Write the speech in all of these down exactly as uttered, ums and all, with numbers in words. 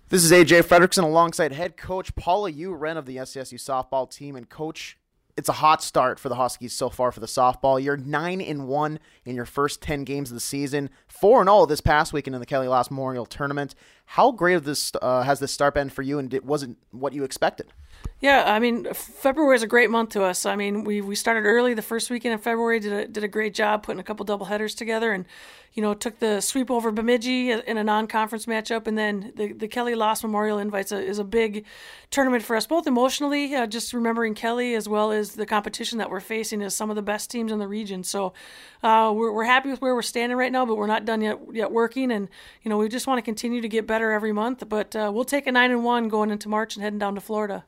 This is A J Fredrickson alongside head coach Paula U. Wren of the S C S U softball team. And coach, it's a hot start for the Huskies so far for the softball. You're nine and one in your first ten games of the season, four and oh this past weekend in the Kelly Loss Memorial Tournament. How great of this uh, has this start been for you, and it wasn't what you expected? Yeah, I mean, February is a great month to us. I mean, we we started early the first weekend in February, did a, did a great job putting a couple doubleheaders together, and, you know, took the sweep over Bemidji in a non-conference matchup, and then the, the Kelly Loss Memorial Invites a, is a big tournament for us, both emotionally, uh, just remembering Kelly, as well as the competition that we're facing as some of the best teams in the region. So uh, we're we're happy with where we're standing right now, but we're not done yet yet working, and, you know, we just want to continue to get better every month, but uh, we'll take a nine and one going into March and heading down to Florida.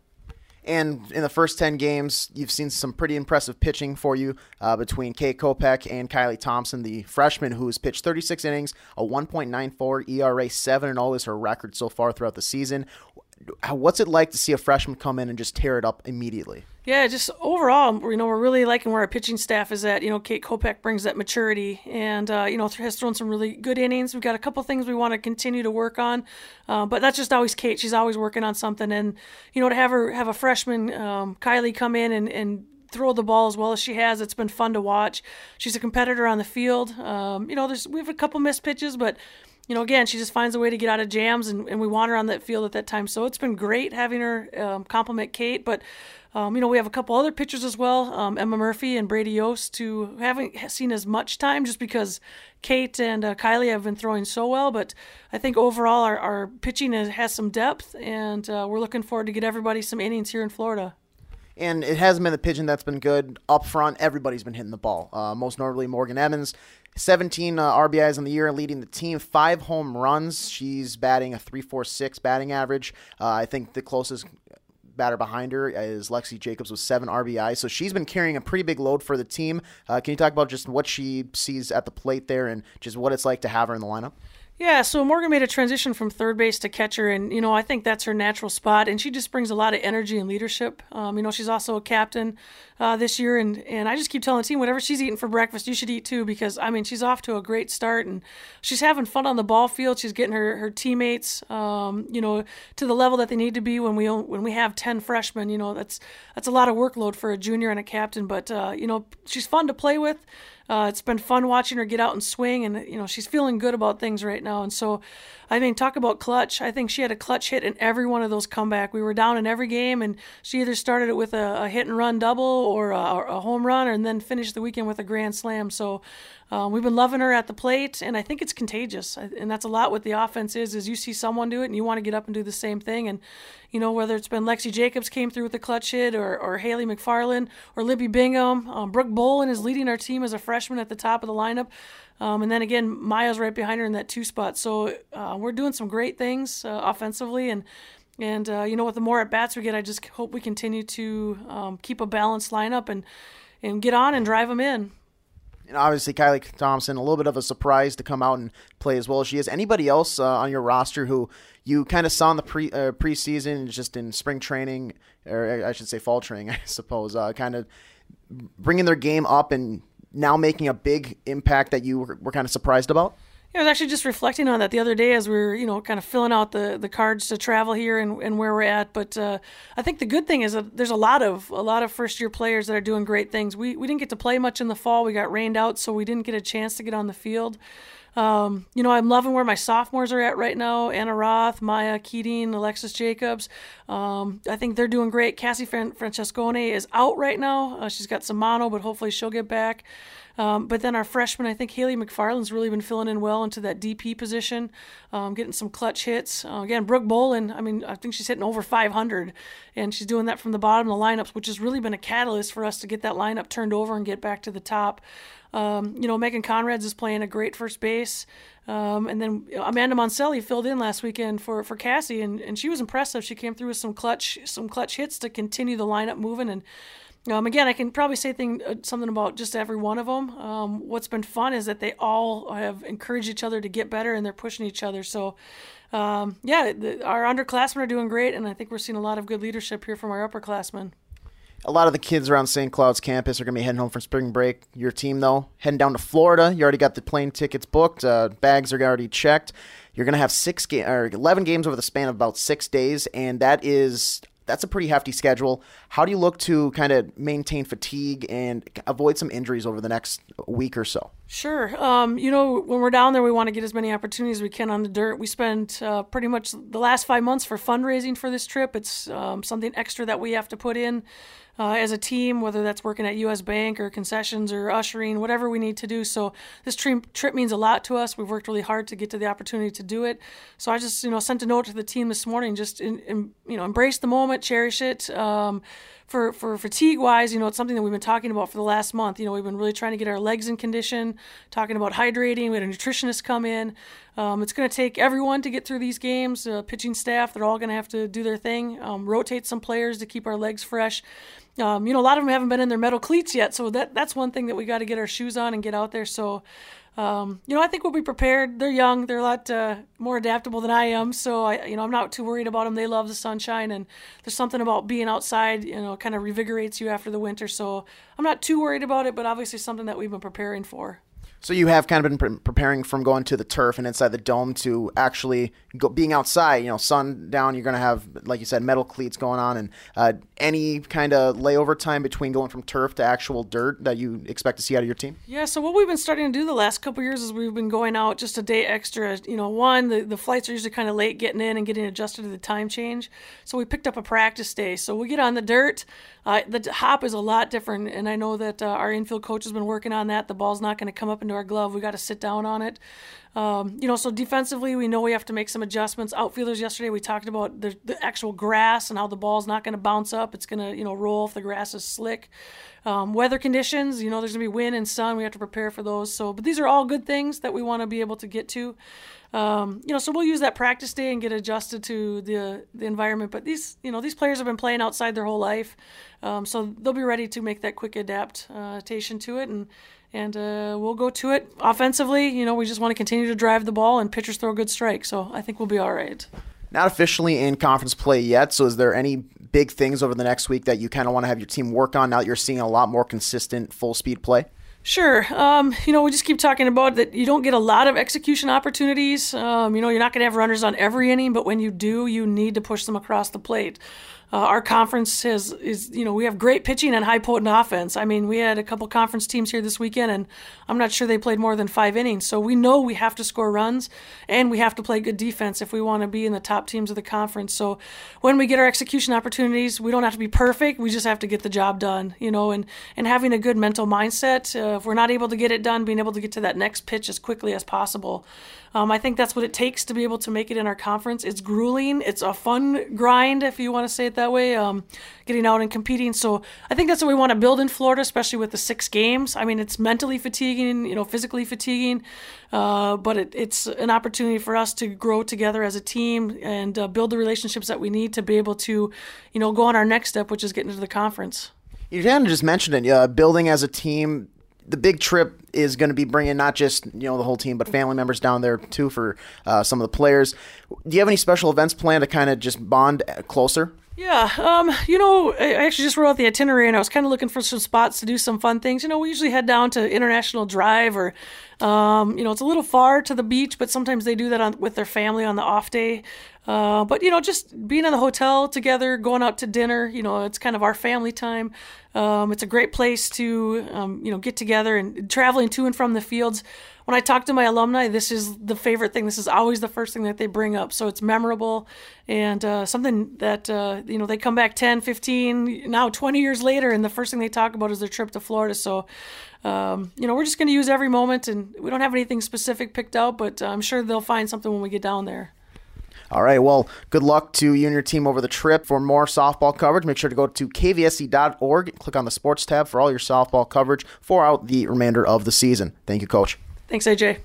And in the first ten games, you've seen some pretty impressive pitching for you uh, between Kate Kopech and Kylie Thompson, the freshman who's pitched thirty-six innings, a one point nine four E R A, seven and oh is her record so far throughout the season. What's it like to see a freshman come in and just tear it up immediately? Yeah, just overall, you know, we're really liking where our pitching staff is at. You know, Kate Kopech brings that maturity and, uh, you know, has thrown some really good innings. We've got a couple things we want to continue to work on, uh, but that's just always Kate. She's always working on something. And, you know, to have her have a freshman, um, Kylie, come in and, and throw the ball as well as she has, it's been fun to watch. She's a competitor on the field. Um, you know, there's we have a couple missed pitches, but you know, again, she just finds a way to get out of jams, and, and we want her on that field at that time. So it's been great having her um, compliment Kate. But, um, you know, we have a couple other pitchers as well, um, Emma Murphy and Brady Yost, who haven't seen as much time just because Kate and uh, Kylie have been throwing so well. But I think overall our, our pitching has, has some depth, and uh, we're looking forward to get everybody some innings here in Florida. And it hasn't been the pitching that's been good. Up front, everybody's been hitting the ball. Uh, most notably, Morgan Emmons, seventeen uh, R B Is in the year, leading the team, five home runs. She's batting a three point four six batting average. Uh, I think the closest batter behind her is Lexi Jacobs with seven R B Is. So she's been carrying a pretty big load for the team. Uh, can you talk about just what she sees at the plate there and just what it's like to have her in the lineup? Yeah, so Morgan made a transition from third base to catcher, and, you know, I think that's her natural spot, and she just brings a lot of energy and leadership. Um, you know, she's also a captain uh, this year, and, and I just keep telling the team, whatever she's eating for breakfast, you should eat too, because, I mean, she's off to a great start, and she's having fun on the ball field. She's getting her, her teammates, um, you know, to the level that they need to be when we when we have ten freshmen. You know, that's, that's a lot of workload for a junior and a captain, but, uh, you know, she's fun to play with. Uh, it's been fun watching her get out and swing, and, you know, she's feeling good about things right now. And so, I mean, talk about clutch. I think she had a clutch hit in every one of those comeback. We were down in every game, and she either started it with a, a hit-and-run double or a, a home run, and then finished the weekend with a grand slam. So uh, we've been loving her at the plate, and I think it's contagious. And that's a lot what the offense is, is you see someone do it, and you want to get up and do the same thing. And, you know, whether it's been Lexi Jacobs came through with a clutch hit, or, or Haley McFarland, or Libby Bingham. Um, Brooke Bolin is leading our team as a freshman at the top of the lineup. Um, and then again, Maya's right behind her in that two spot. So uh, we're doing some great things uh, offensively. And, and uh, you know, with the more at-bats we get, I just hope we continue to um, keep a balanced lineup and, and get on and drive them in. And obviously, Kylie Thompson, a little bit of a surprise to come out and play as well as she is. Anybody else uh, on your roster who you kind of saw in the pre uh, preseason, just in spring training, or I should say fall training, I suppose, uh, kind of bringing their game up and now making a big impact that you were, were kind of surprised about? Yeah, I was actually just reflecting on that the other day as we were, you know, kind of filling out the, the cards to travel here and, and where we're at. But uh, I think the good thing is that there's a lot of a lot of first year players that are doing great things. We we didn't get to play much in the fall. We got rained out, so we didn't get a chance to get on the field. Um, you know, I'm loving where my sophomores are at right now. Anna Roth, Maya Keating, Alexis Jacobs. Um, I think they're doing great. Cassie Fran- Francescone is out right now. Uh, she's got some mono, but hopefully she'll get back. Um, but then our freshman, I think Haley McFarland's really been filling in well into that D P position, um, getting some clutch hits. Uh, again, Brooke Bolin, I mean, I think she's hitting over five hundred, and she's doing that from the bottom of the lineups, which has really been a catalyst for us to get that lineup turned over and get back to the top. Um, you know, Megan Conrads is playing a great first base. Um, and then Amanda Monselli filled in last weekend for, for Cassie, and, and she was impressive. She came through with some clutch some clutch hits to continue the lineup moving. And Um, again, I can probably say thing, uh, something about just every one of them. Um, what's been fun is that they all have encouraged each other to get better, and they're pushing each other. So, um, yeah, the, our underclassmen are doing great, and I think we're seeing a lot of good leadership here from our upperclassmen. A lot of the kids around Saint Cloud's campus are going to be heading home for spring break. Your team, though, heading down to Florida. You already got the plane tickets booked. Uh, bags are already checked. You're going to have six ga- or eleven games over the span of about six days, and that is that's a pretty hefty schedule. How do you look to kind of maintain fatigue and avoid some injuries over the next week or so? Sure. Um, you know, when we're down there, we want to get as many opportunities as we can on the dirt. We spent uh, pretty much the last five months for fundraising for this trip. It's um, something extra that we have to put in uh, as a team, whether that's working at U S Bank or concessions or ushering, whatever we need to do. So this tri- trip means a lot to us. We've worked really hard to get to the opportunity to do it. So I just, you know, sent a note to the team this morning, just, in, in, you know, embrace the moment, cherish it. Um, For, for fatigue-wise, you know, it's something that we've been talking about for the last month. You know, we've been really trying to get our legs in condition, talking about hydrating. We had a nutritionist come in. Um, it's going to take everyone to get through these games. Uh, pitching staff, they're all going to have to do their thing. Um, rotate some players to keep our legs fresh. Um, you know, a lot of them haven't been in their metal cleats yet, so that that's one thing that we got to get our shoes on and get out there. So, Um, you know, I think we'll be prepared. They're young. They're a lot uh, more adaptable than I am. So, I, you know, I'm not too worried about them. They love the sunshine, and there's something about being outside, you know, kind of revigorates you after the winter. So I'm not too worried about it, but obviously something that we've been preparing for. So you have kind of been pre- preparing from going to the turf and inside the dome to actually go, being outside, you know, sun down, you're going to have, like you said, metal cleats going on, and uh, any kind of layover time between going from turf to actual dirt that you expect to see out of your team? Yeah, so what we've been starting to do the last couple of years is we've been going out just a day extra. You know, one, the, the flights are usually kind of late getting in and getting adjusted to the time change. So we picked up a practice day. So we get on the dirt. Uh, the hop is a lot different, and I know that uh, our infield coach has been working on that. The ball's not going to come up into our glove. We got to sit down on it. Um, you know, so defensively, we know we have to make some adjustments. Outfielders yesterday, we talked about the, the actual grass and how the ball's not going to bounce up. It's going to, you know, roll if the grass is slick. Um, weather conditions, you know, there's going to be wind and sun. We have to prepare for those. So, but these are all good things that we want to be able to get to. Um, you know, so we'll use that practice day and get adjusted to the the environment. But these, you know, these players have been playing outside their whole life, um, so they'll be ready to make that quick adaptation to it, and and uh, we'll go to it offensively. You know, we just want to continue to drive the ball, and pitchers throw good strikes. So I think we'll be all right. Not officially in conference play yet, so is there any big things over the next week that you kind of want to have your team work on now that you're seeing a lot more consistent full-speed play? Sure. Um, you know, we just keep talking about that you don't get a lot of execution opportunities. Um, you know, you're not going to have runners on every inning, but when you do, you need to push them across the plate. Uh, our conference has, is, you know, we have great pitching and high potent offense. I mean, we had a couple conference teams here this weekend, and I'm not sure they played more than five innings. So we know we have to score runs, and we have to play good defense if we want to be in the top teams of the conference. So when we get our execution opportunities, we don't have to be perfect. We just have to get the job done, you know, and, and having a good mental mindset. Uh, if we're not able to get it done, being able to get to that next pitch as quickly as possible. Um, I think that's what it takes to be able to make it in our conference. It's grueling. It's a fun grind, if you want to say it that way, um, getting out and competing. So I think that's what we want to build in Florida, especially with the six games. I mean, it's mentally fatiguing, you know, physically fatiguing, uh, but it, it's an opportunity for us to grow together as a team and uh, build the relationships that we need to be able to, you know, go on our next step, which is getting into the conference. You kind of just mentioned it, uh, building as a team. The big trip is going to be bringing not just, you know, the whole team, but family members down there too for uh, some of the players. Do you have any special events planned to kind of just bond closer? Yeah, um, you know, I actually just wrote out the itinerary, and I was kind of looking for some spots to do some fun things. You know, we usually head down to International Drive, or, um, you know, it's a little far to the beach, but sometimes they do that on, with their family on the off day. Uh, but, you know, just being in the hotel together, going out to dinner, you know, it's kind of our family time. Um, it's a great place to, um, you know, get together, and traveling to and from the fields. When I talk to my alumni, this is the favorite thing. This is always the first thing that they bring up. So it's memorable, and uh, something that, uh, you know, they come back ten, fifteen, now twenty years later, and the first thing they talk about is their trip to Florida. So, um, you know, we're just going to use every moment, and we don't have anything specific picked out, but I'm sure they'll find something when we get down there. All right, well, good luck to you and your team over the trip. For more softball coverage, make sure to go to K V S C dot org, click on the sports tab for all your softball coverage for out the remainder of the season. Thank you, Coach. Thanks, A J.